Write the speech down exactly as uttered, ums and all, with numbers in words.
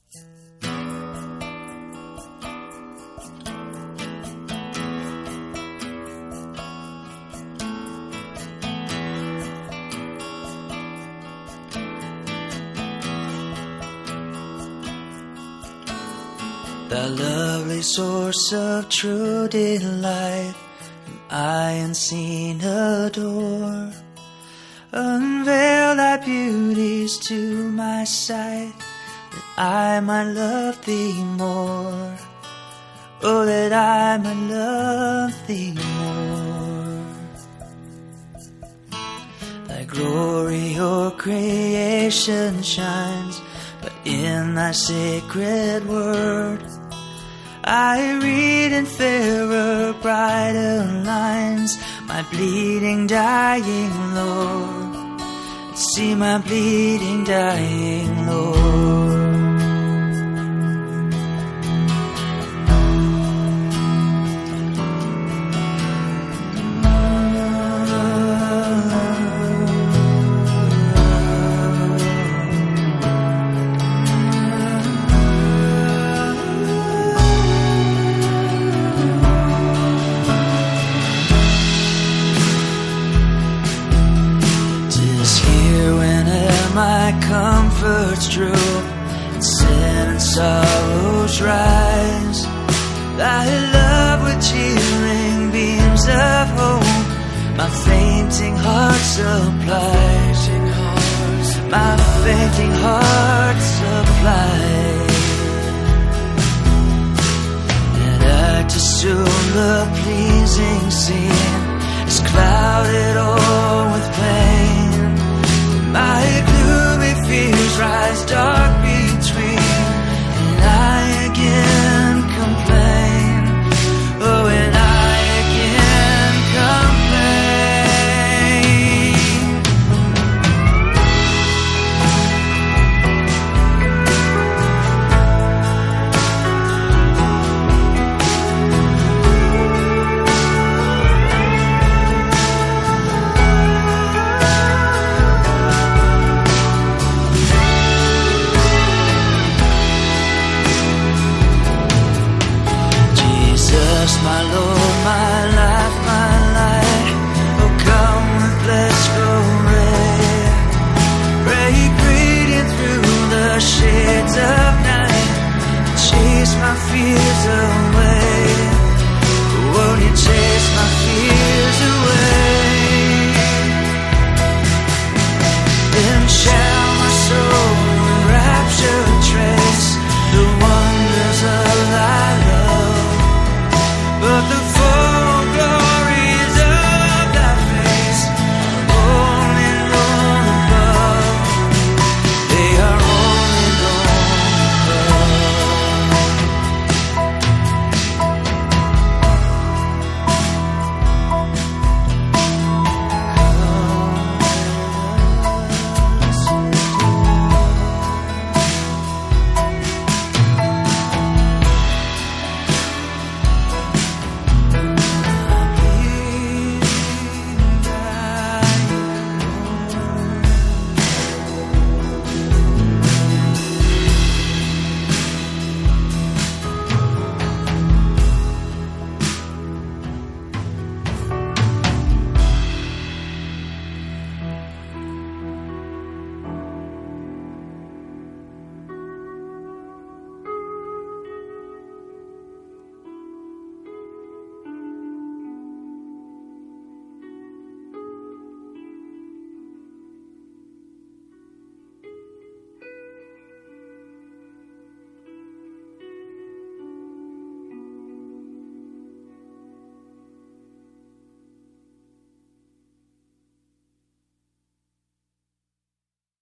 The lovely source of true delight, I unseen adore. Unveil thy beauties to my sight, that I might love thee more. Oh, that I might love thee more. Thy glory o'er creation shines, but in thy sacred word I read in fairer, brighter lines my bleeding, dying Lord. See my bleeding, dying Lord. My comfort's true, and sin and sorrows rise. Thy love with cheering beams of hope my fainting heart supplies. My fainting heart supplies. That I to soon the pleasing scene is clouded o'er with pain. My gloomy fears rise dark between, and I again complain. Oh, and I again my Lord, my life, my light, oh come with blessed glory. Break radiant through the shades of night, chase my fears away. Won't you take